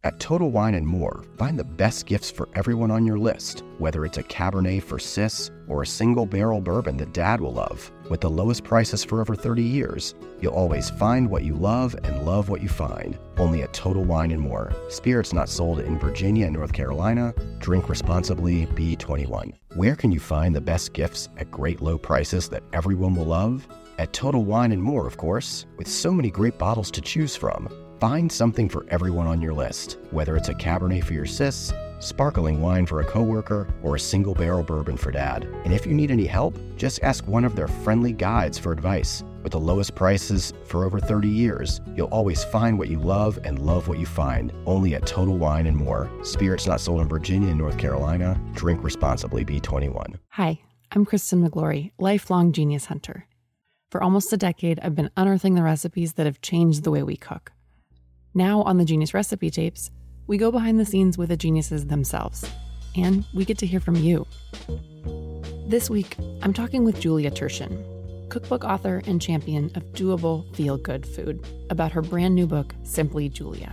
At Total Wine & More, find the best gifts for everyone on your list, whether it's a Cabernet for sis or a single barrel bourbon that Dad will love. With the lowest prices for over 30 years, you'll always find what you love and love what you find. Only at Total Wine & More. Spirits not sold in Virginia and North Carolina. Drink responsibly. Be 21. Where can you find the best gifts at great low prices that everyone will love? At Total Wine & More, of course. With so many great bottles to choose from, find something for everyone on your list, whether it's a Cabernet for your sis, sparkling wine for a coworker, or a single barrel bourbon for Dad. And if you need any help, just ask one of their friendly guides for advice. With the lowest prices for over 30 years, you'll always find what you love and love what you find. Only at Total Wine & More. Spirits not sold in Virginia and North Carolina. Drink responsibly. Be 21. Hi, I'm Kristen McGlory, lifelong genius hunter. For almost a decade, I've been unearthing the recipes that have changed the way we cook. Now on the Genius Recipe Tapes, we go behind the scenes with the geniuses themselves, and we get to hear from you. This week, I'm talking with Julia Turshen, cookbook author and champion of doable, feel-good food, about her brand new book, Simply Julia.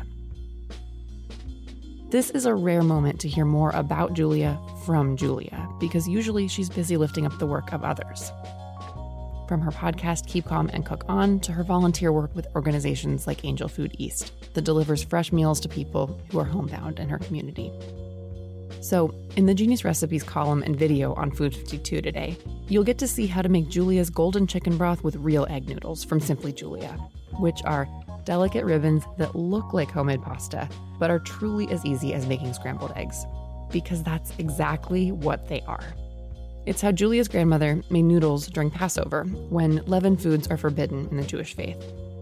This is a rare moment to hear more about Julia from Julia, because usually she's busy lifting up the work of others. From her podcast, Keep Calm and Cook On, to her volunteer work with organizations like Angel Food East, that delivers fresh meals to people who are homebound in her community. So, in the Genius Recipes column and video on Food 52 today, you'll get to see how to make Julia's golden chicken broth with real egg noodles from Simply Julia, which are delicate ribbons that look like homemade pasta, but are truly as easy as making scrambled eggs. Because that's exactly what they are. It's how Julia's grandmother made noodles during Passover, when leavened foods are forbidden in the Jewish faith.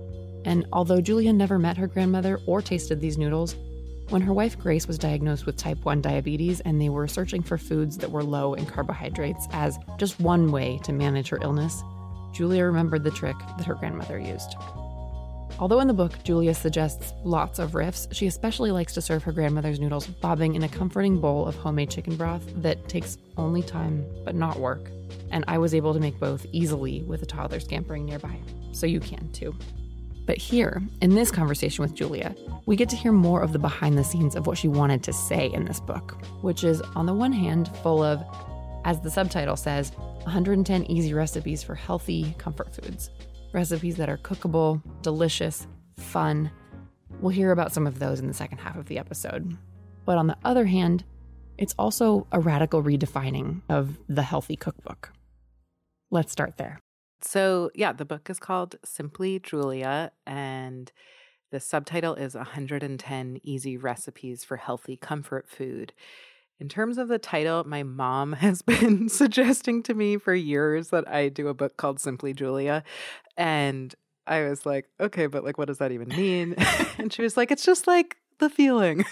And although Julia never met her grandmother or tasted these noodles, when her wife Grace was diagnosed with type 1 diabetes and they were searching for foods that were low in carbohydrates as just one way to manage her illness, Julia remembered the trick that her grandmother used. Although in the book, Julia suggests lots of riffs, she especially likes to serve her grandmother's noodles bobbing in a comforting bowl of homemade chicken broth that takes only time, but not work. And I was able to make both easily with a toddler scampering nearby, so you can too. But here, in this conversation with Julia, we get to hear more of the behind the scenes of what she wanted to say in this book, which is, on the one hand, full of, as the subtitle says, 110 easy recipes for healthy comfort foods. Recipes that are cookable, delicious, fun. We'll hear about some of those in the second half of the episode. But on the other hand, it's also a radical redefining of the healthy cookbook. Let's start there. So, the book is called Simply Julia, and the subtitle is 110 Easy Recipes for Healthy Comfort Food. In terms of the title, my mom has been suggesting to me for years that I do a book called Simply Julia. And I was like, okay, but what does that even mean? And she was like, it's just like the feeling.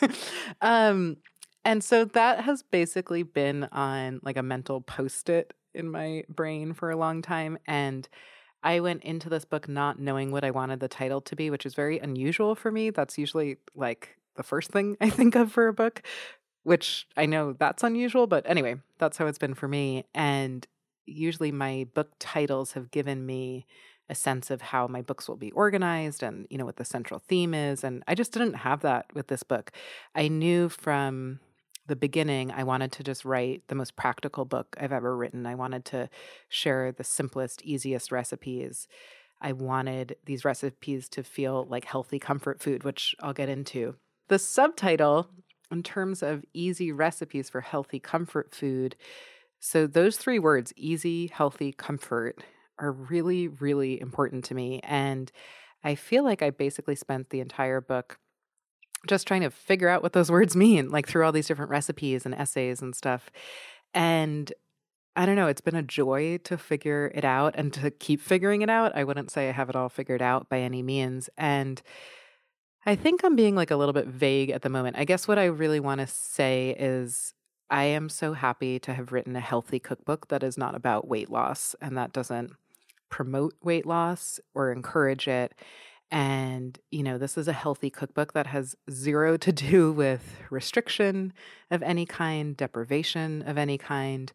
And so that has basically been on a mental Post-it in my brain for a long time. And I went into this book not knowing what I wanted the title to be, which is very unusual for me. That's usually the first thing I think of for a book, which I know that's unusual, but anyway, that's how it's been for me. And usually my book titles have given me a sense of how my books will be organized and, what the central theme is. And I just didn't have that with this book. I knew from the beginning I wanted to just write the most practical book I've ever written. I wanted to share the simplest, easiest recipes. I wanted these recipes to feel like healthy comfort food, which I'll get into. The subtitle, in terms of easy recipes for healthy comfort food, so those three words, easy, healthy, comfort, are really, really important to me. And I feel like I basically spent the entire book just trying to figure out what those words mean, through all these different recipes and essays and stuff. And I don't know, it's been a joy to figure it out and to keep figuring it out. I wouldn't say I have it all figured out by any means. And I think I'm being a little bit vague at the moment. I guess what I really want to say is I am so happy to have written a healthy cookbook that is not about weight loss and that doesn't promote weight loss or encourage it. And, this is a healthy cookbook that has zero to do with restriction of any kind, deprivation of any kind.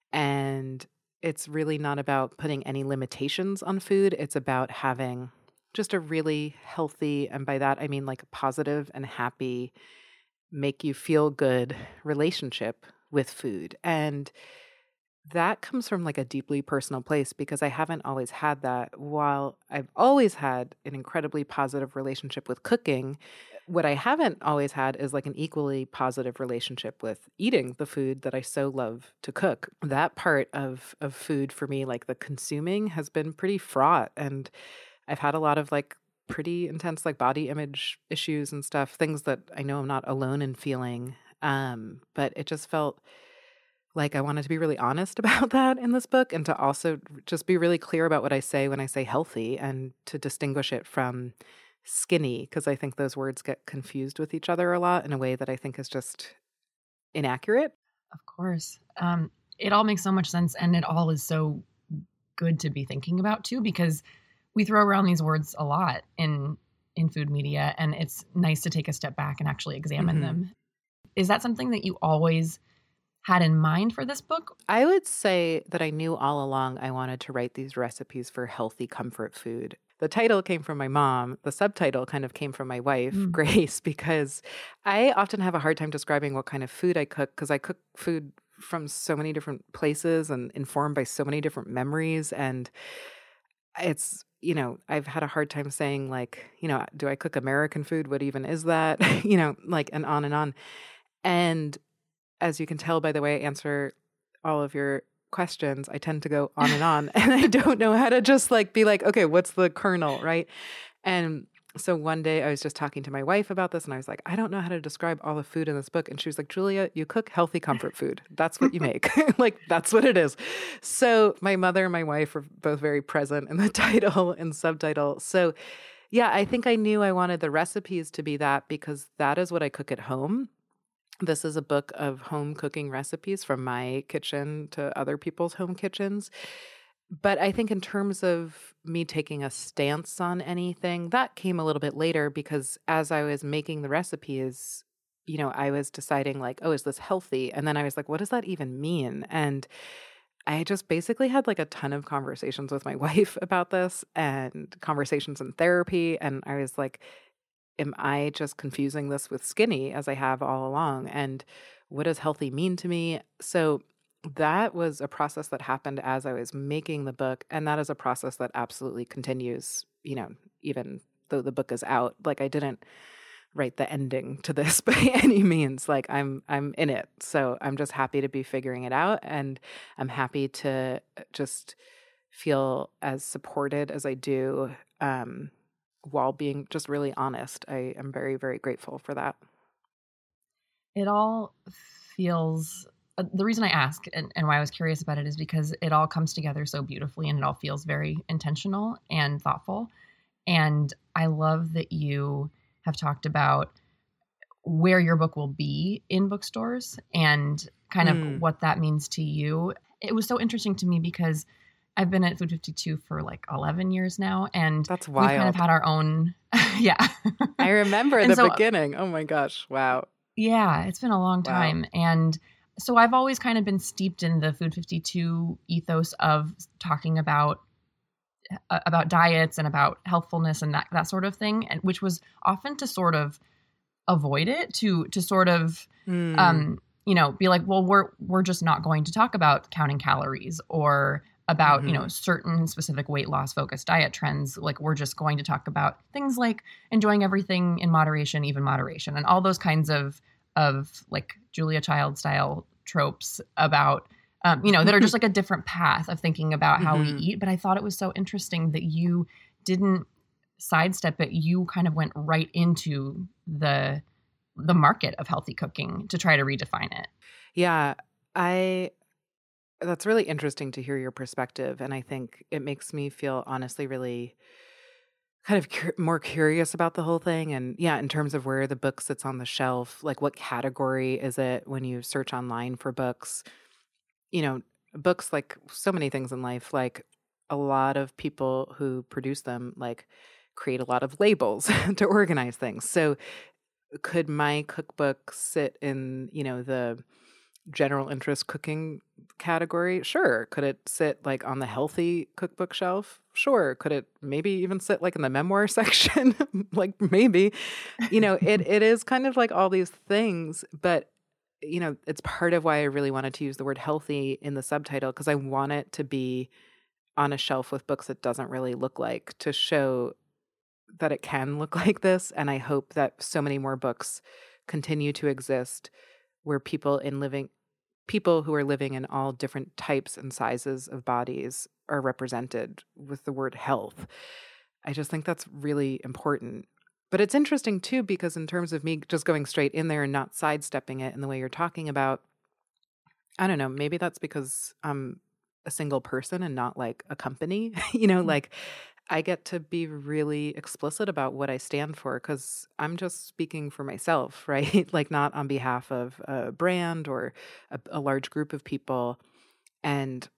And it's really not about putting any limitations on food. It's about having just a really healthy, and by that I mean positive and happy make you feel good relationship with food. And that comes from like a deeply personal place because I haven't always had that. While I've always had an incredibly positive relationship with cooking, what I haven't always had is like an equally positive relationship with eating the food that I so love to cook. That part of food for me, like the consuming, has been pretty fraught. And I've had a lot of like pretty intense like body image issues and stuff, things that I know I'm not alone in feeling. But it just felt like I wanted to be really honest about that in this book, and to also just be really clear about what I say when I say healthy, and to distinguish it from skinny, because I think those words get confused with each other a lot in a way that I think is just inaccurate. Of course. It all makes so much sense, and it all is so good to be thinking about too, because we throw around these words a lot in food media, and it's nice to take a step back and actually examine them. Is that something that you always had in mind for this book? I would say that I knew all along I wanted to write these recipes for healthy comfort food. The title came from my mom. The subtitle kind of came from my wife, Grace, because I often have a hard time describing what kind of food I cook, because I cook food from so many different places and informed by so many different memories. And it's, I've had a hard time saying like, do I cook American food? What even is that? Like, and on and on. And as you can tell by the way I answer all of your questions, I tend to go on and on, and I don't know how to just like be like, okay, what's the kernel, right? And so one day I was just talking to my wife about this, and I was like, I don't know how to describe all the food in this book. And she was like, Julia, you cook healthy comfort food. That's what you make. Like, that's what it is. So my mother and my wife were both very present in the title and subtitle. So yeah, I think I knew I wanted the recipes to be that, because that is what I cook at home. This is a book of home cooking recipes from my kitchen to other people's home kitchens. But I think in terms of me taking a stance on anything, that came a little bit later, because as I was making the recipes, I was deciding like, oh, is this healthy? And then I was like, what does that even mean? And I just basically had like a ton of conversations with my wife about this, and conversations in therapy. And I was like, am I just confusing this with skinny, as I have all along? And what does healthy mean to me? So that was a process that happened as I was making the book. And that is a process that absolutely continues, even though the book is out. Like, I didn't write the ending to this by any means. Like, I'm in it. So I'm just happy to be figuring it out. And I'm happy to just feel as supported as I do, while being just really honest. I am very, very grateful for that. It all feels, the reason I ask and why I was curious about it is because it all comes together so beautifully, and it all feels very intentional and thoughtful. And I love that you have talked about where your book will be in bookstores and kind of what that means to you. It was so interesting to me because I've been at Food 52 for like 11 years now, and that's wild. We've kind of had our own, yeah. I remember the beginning. Oh my gosh. Wow. Yeah, it's been a long time. Wow. And so I've always kind of been steeped in the Food 52 ethos of talking about diets and about healthfulness and that sort of thing, and which was often to sort of avoid it, to sort of, be like, well, we're just not going to talk about counting calories or about, certain specific weight loss focused diet trends. Like, we're just going to talk about things like enjoying everything in moderation, even moderation, and all those kinds of like Julia Child style tropes about, that are just like a different path of thinking about how we eat. But I thought it was so interesting that you didn't sidestep it. You kind of went right into the market of healthy cooking to try to redefine it. Yeah, that's really interesting to hear your perspective. And I think it makes me feel honestly really kind of more curious about the whole thing. And yeah, in terms of where the book sits on the shelf, like what category is it when you search online for books? Books, like so many things in life, like a lot of people who produce them, like create a lot of labels to organize things. So could my cookbook sit in, the general interest cooking category? Sure. Could it sit like on the healthy cookbook shelf? Sure. Could it maybe even sit like in the memoir section? Like maybe, it is kind of like all these things, but it's part of why I really wanted to use the word healthy in the subtitle, because I want it to be on a shelf with books it doesn't really look like, to show that it can look like this. And I hope that so many more books continue to exist where people who are living in all different types and sizes of bodies are represented with the word health. I just think that's really important. But it's interesting too, because in terms of me just going straight in there and not sidestepping it in the way you're talking about, I don't know, maybe that's because I'm a single person and not like a company, like I get to be really explicit about what I stand for because I'm just speaking for myself, right? Like not on behalf of a brand or a large group of people. And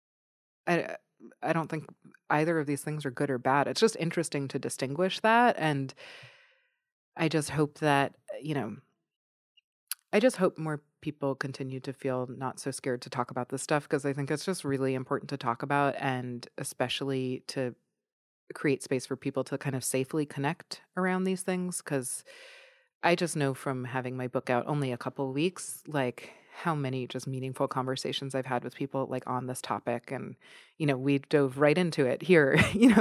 I don't think either of these things are good or bad. It's just interesting to distinguish that. And I just hope that, I just hope more people continue to feel not so scared to talk about this stuff, because I think it's just really important to talk about, and especially to create space for people to kind of safely connect around these things. Because I just know from having my book out only a couple of weeks, like how many just meaningful conversations I've had with people like on this topic. And, we dove right into it here,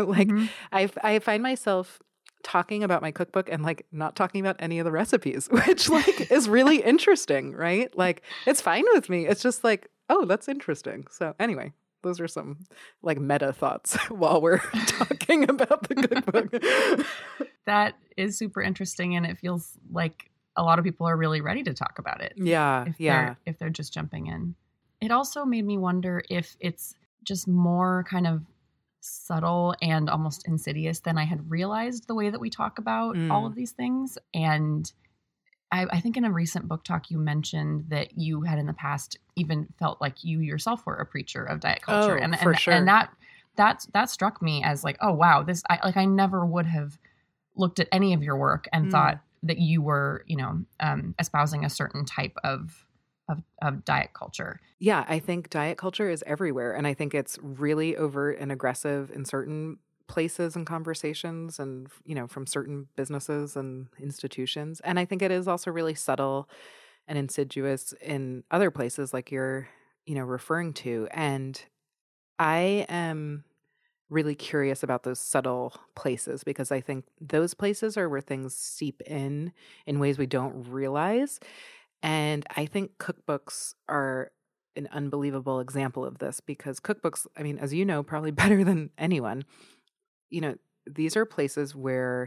I find myself talking about my cookbook and like not talking about any of the recipes, which like is really interesting, right? Like it's fine with me. It's just like, oh, that's interesting. So anyway, those are some like meta thoughts while we're talking about the cookbook. That is super interesting. And it feels like a lot of people are really ready to talk about it. Yeah. If they're just jumping in. It also made me wonder if it's just more kind of subtle and almost insidious than I had realized, the way that we talk about all of these things. And I think in a recent book talk, you mentioned that you had in the past even felt like you yourself were a preacher of diet culture. Sure. And that struck me as like, oh, wow, I never would have looked at any of your work and thought that you were, espousing a certain type of diet culture. Yeah, I think diet culture is everywhere. And I think it's really overt and aggressive in certain places and conversations and, from certain businesses and institutions. And I think it is also really subtle and insidious in other places like you're, referring to. And I am really curious about those subtle places, because I think those places are where things seep in ways we don't realize. And I think cookbooks are an unbelievable example of this, because cookbooks, I mean, as you know, probably better than anyone, these are places where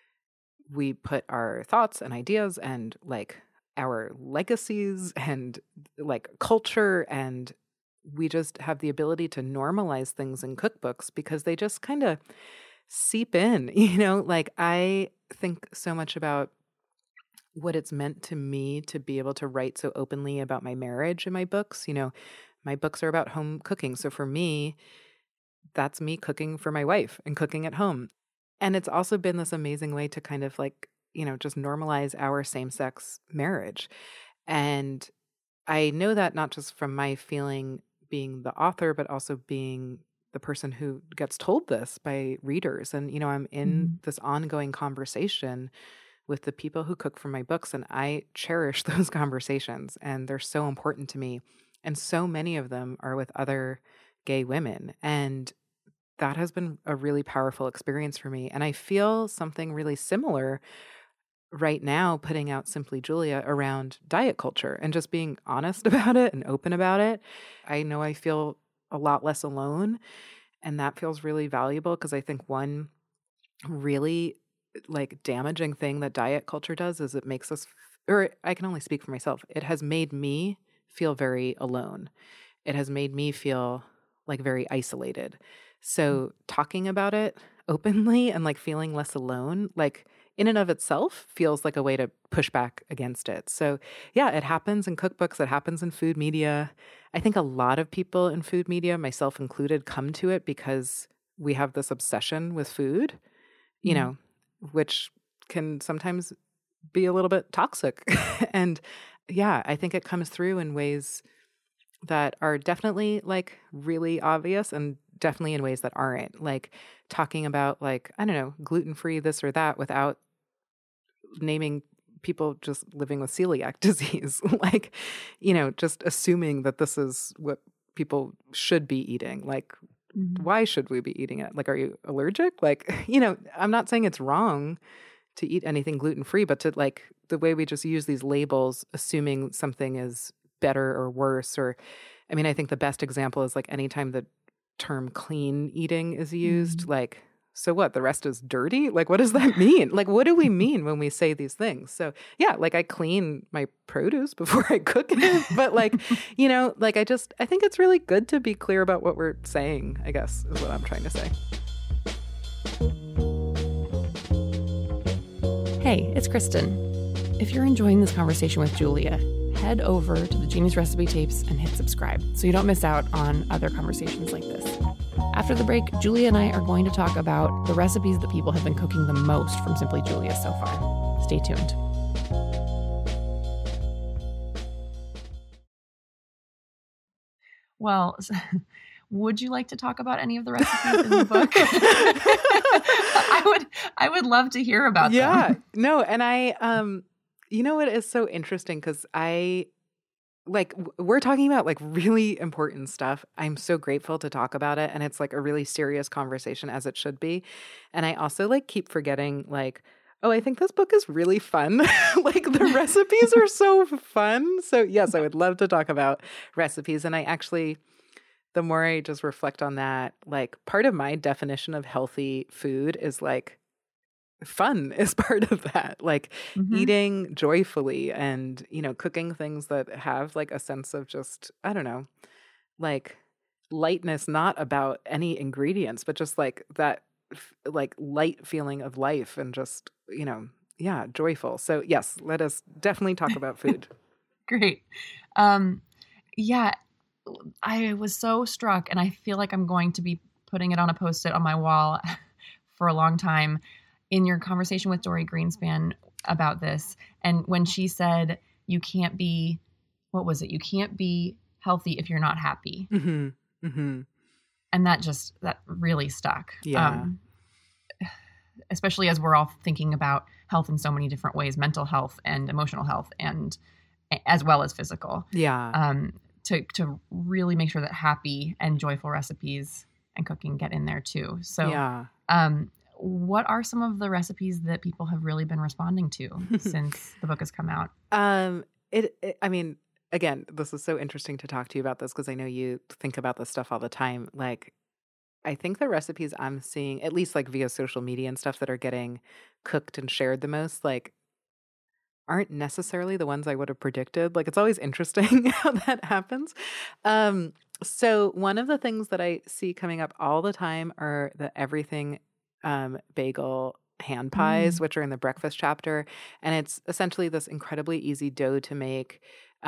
we put our thoughts and ideas and like our legacies and like culture, and we just have the ability to normalize things in cookbooks because they just kind of seep in, like I think so much about what it's meant to me to be able to write so openly about my marriage in my books. My books are about home cooking. So for me, that's me cooking for my wife and cooking at home. And it's also been this amazing way to kind of like, just normalize our same-sex marriage. And I know that not just from my feeling being the author, but also being the person who gets told this by readers. And, I'm in this ongoing conversation with the people who cook for my books, and I cherish those conversations, and they're so important to me. And so many of them are with other gay women. And that has been a really powerful experience for me. And I feel something really similar right now putting out Simply Julia around diet culture and just being honest about it and open about it. I know I feel a lot less alone, and that feels really valuable, because I think one really like damaging thing that diet culture does is it makes us, or I can only speak for myself, it has made me feel very alone. It has made me feel like very isolated. So talking about it openly and like feeling less alone, like in and of itself feels like a way to push back against it. So yeah, it happens in cookbooks, it happens in food media. I think a lot of people in food media, myself included, come to it because we have this obsession with food, which can sometimes be a little bit toxic. And yeah, I think it comes through in ways that are definitely like really obvious and definitely in ways that aren't. Like talking about like, I don't know, gluten-free this or that without naming people just living with celiac disease. Like, just assuming that this is what people should be eating. Like, why should we be eating it? Like, are you allergic? Like, I'm not saying it's wrong to eat anything gluten-free, but to like the way we just use these labels, assuming something is better or worse. Or, I mean, I think the best example is like anytime the term clean eating is used, like, so what? The rest is dirty? Like, what does that mean? Like, what do we mean when we say these things? So yeah, like I clean my produce before I cook it, but like, like I think it's really good to be clear about what we're saying, I guess, is what I'm trying to say. Hey, it's Kristen. If you're enjoying this conversation with Julia, head over to the Genius Recipe Tapes and hit subscribe so you don't miss out on other conversations like this. After the break, Julia and I are going to talk about the recipes that people have been cooking the most from Simply Julia so far. Stay tuned. Well, would you like to talk about any of the recipes in the book? I would love to hear about them. Yeah, no, and I, what is so interesting because we're talking about like really important stuff. I'm so grateful to talk about it, and it's like a really serious conversation as it should be. And I also like keep forgetting like, oh, I think this book is really fun. Like the recipes are so fun. So yes, I would love to talk about recipes. And I actually, the more I just reflect on that, like part of my definition of healthy food is like fun is part of that. Like eating joyfully and, cooking things that have like a sense of just, I don't know, like lightness, not about any ingredients, but just like that like light feeling of life and just, joyful. So yes, let us definitely talk about food. Great. Yeah, I was so struck, and I feel like I'm going to be putting it on a Post-it on my wall for a long time, in your conversation with Dorie Greenspan about this. And when she said, you can't be healthy if you're not happy. And that really stuck. Yeah. Especially as we're all thinking about health in so many different ways, mental health and emotional health, and as well as physical. Yeah. To really make sure that happy and joyful recipes and cooking get in there too. So, yeah. What are some of the recipes that people have really been responding to since the book has come out? I mean, again, this is so interesting to talk to you about this because I know you think about this stuff all the time. Like, I think the recipes I'm seeing, at least like via social media and stuff that are getting cooked and shared the most, like aren't necessarily the ones I would have predicted. Like, it's always interesting how that happens. So one of the things that I see coming up all the time are the everything bagel hand pies, which are in the breakfast chapter. And it's essentially this incredibly easy dough to make.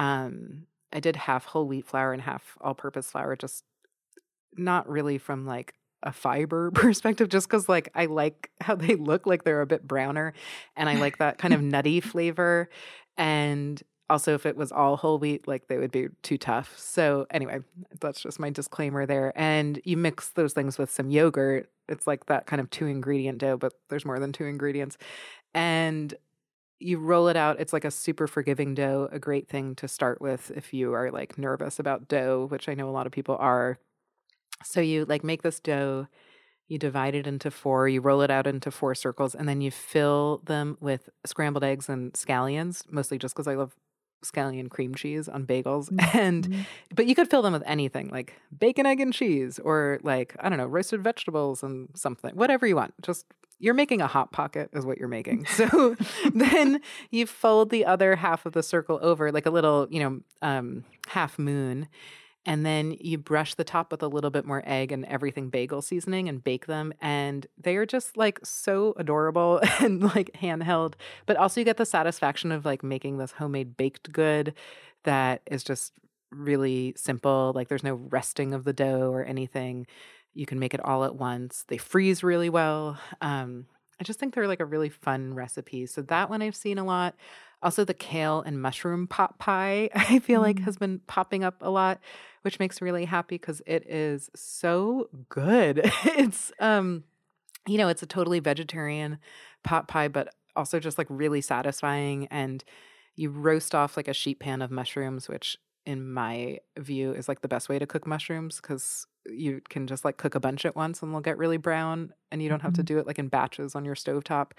I did half whole wheat flour and half all-purpose flour, just not really from like a fiber perspective, just because like I like how they look, like they're a bit browner, and I like that kind of nutty flavor. And also, if it was all whole wheat, like they would be too tough. So anyway, that's just my disclaimer there. And you mix those things with some yogurt. It's like that kind of 2-ingredient dough, but there's more than 2 ingredients. And you roll it out. It's like a super forgiving dough, a great thing to start with if you are like nervous about dough, which I know a lot of people are. So you like make this dough, you divide it into 4, you roll it out into 4 circles, and then you fill them with scrambled eggs and scallions, mostly just because I love scallion cream cheese on bagels. But you could fill them with anything, like bacon, egg, and cheese, or like, I don't know, roasted vegetables and something, whatever you want. Just, you're making a Hot Pocket is what you're making. So then you fold the other half of the circle over like a little, half moon. And then you brush the top with a little bit more egg and everything bagel seasoning and bake them. And they are just like so adorable and like handheld. But also you get the satisfaction of like making this homemade baked good that is just really simple. Like there's no resting of the dough or anything. You can make it all at once. They freeze really well. I just think they're like a really fun recipe. So that one I've seen a lot. Also, the kale and mushroom pot pie, I feel like has been popping up a lot, which makes me really happy because it is so good. It's, it's a totally vegetarian pot pie, but also just like really satisfying. And you roast off like a sheet pan of mushrooms, which in my view is like the best way to cook mushrooms because you can just like cook a bunch at once and they'll get really brown and you don't have to do it like in batches on your stovetop.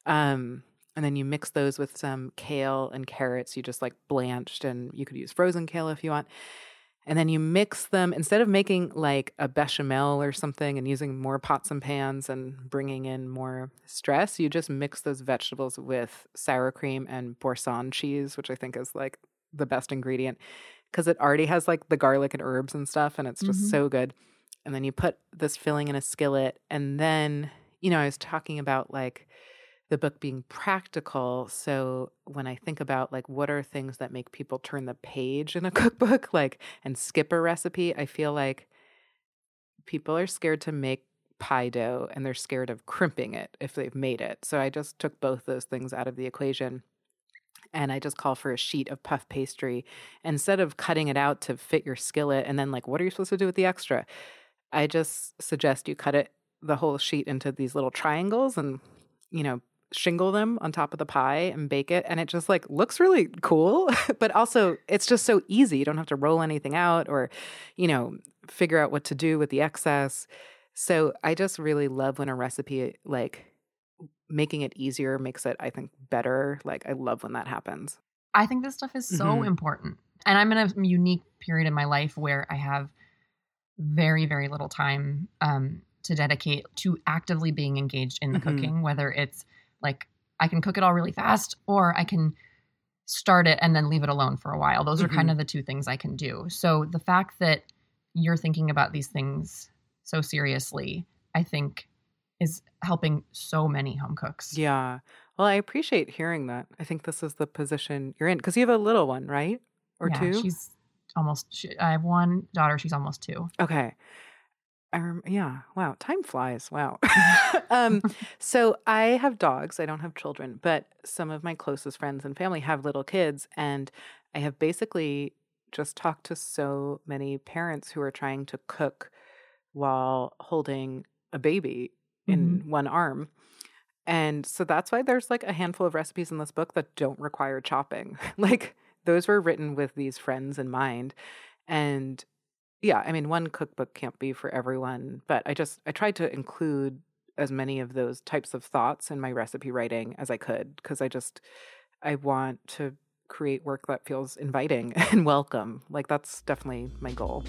And then you mix those with some kale and carrots you just like blanched, and you could use frozen kale if you want. And then you mix them, instead of making like a bechamel or something and using more pots and pans and bringing in more stress, you just mix those vegetables with sour cream and Boursin cheese, which I think is like the best ingredient because it already has like the garlic and herbs and stuff, and it's just so good. And then you put this filling in a skillet. And then, I was talking about like the book being practical. So when I think about like what are things that make people turn the page in a cookbook, like, and skip a recipe, I feel like people are scared to make pie dough and they're scared of crimping it if they've made it. So I just took both those things out of the equation. And I just call for a sheet of puff pastry. Instead of cutting it out to fit your skillet and then like, what are you supposed to do with the extra? I just suggest you cut the whole sheet into these little triangles and, shingle them on top of the pie and bake it. And it just like looks really cool, but also it's just so easy. You don't have to roll anything out or, figure out what to do with the excess. So I just really love when a recipe, like making it easier makes it, I think, better. Like I love when that happens. I think this stuff is so important. And I'm in a unique period in my life where I have very, very little time to dedicate to actively being engaged in the cooking, whether it's like I can cook it all really fast or I can start it and then leave it alone for a while. Those are kind of the two things I can do. So the fact that you're thinking about these things so seriously, I think is helping so many home cooks. Yeah. Well, I appreciate hearing that. I think this is the position you're in because you have a little one, right? Or two? She's I have one daughter. She's almost 2. Okay. Yeah. Wow. Time flies. Wow. So I have dogs. I don't have children, but some of my closest friends and family have little kids. And I have basically just talked to so many parents who are trying to cook while holding a baby in one arm. And so that's why there's like a handful of recipes in this book that don't require chopping. Like those were written with these friends in mind. And yeah, I mean, one cookbook can't be for everyone, but I tried to include as many of those types of thoughts in my recipe writing as I could, because I want to create work that feels inviting and welcome. Like that's definitely my goal.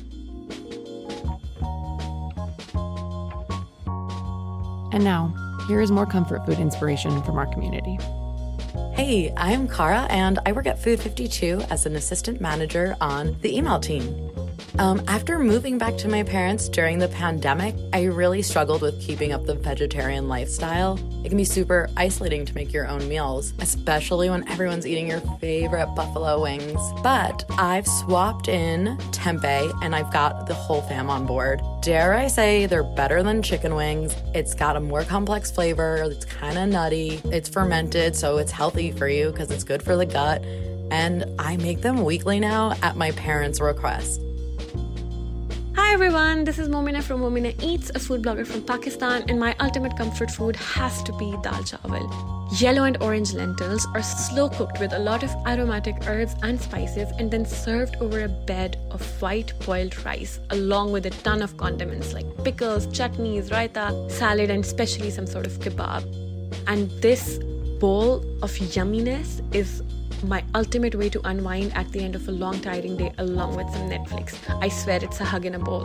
And now, here is more comfort food inspiration from our community. Hey, I'm Cara, and I work at Food 52 as an assistant manager on the email team. After moving back to my parents during the pandemic, I really struggled with keeping up the vegetarian lifestyle. It can be super isolating to make your own meals, especially when everyone's eating your favorite buffalo wings. But I've swapped in tempeh, and I've got the whole fam on board. Dare I say they're better than chicken wings. It's got a more complex flavor. It's kind of nutty. It's fermented, so it's healthy for you because it's good for the gut. And I make them weekly now at my parents' request. Hi everyone, this is Momina from Momina Eats, a food blogger from Pakistan, and my ultimate comfort food has to be dal chawal. Yellow and orange lentils are slow cooked with a lot of aromatic herbs and spices and then served over a bed of white boiled rice along with a ton of condiments like pickles, chutneys, raita, salad, and especially some sort of kebab. And this bowl of yumminess is my ultimate way to unwind at the end of a long, tiring day along with some Netflix. I swear it's a hug in a bowl.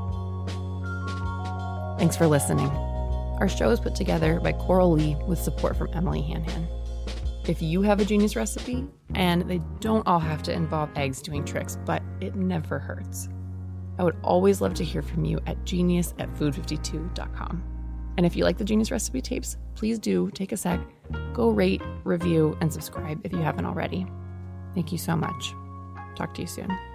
Thanks for listening. Our show is put together by Coral Lee with support from Emily Hanhan. If you have a genius recipe, and they don't all have to involve eggs doing tricks, but it never hurts, I would always love to hear from you at genius@food52.com. And if you like the Genius Recipe Tapes, please do take a sec, go rate, review, and subscribe if you haven't already. Thank you so much. Talk to you soon.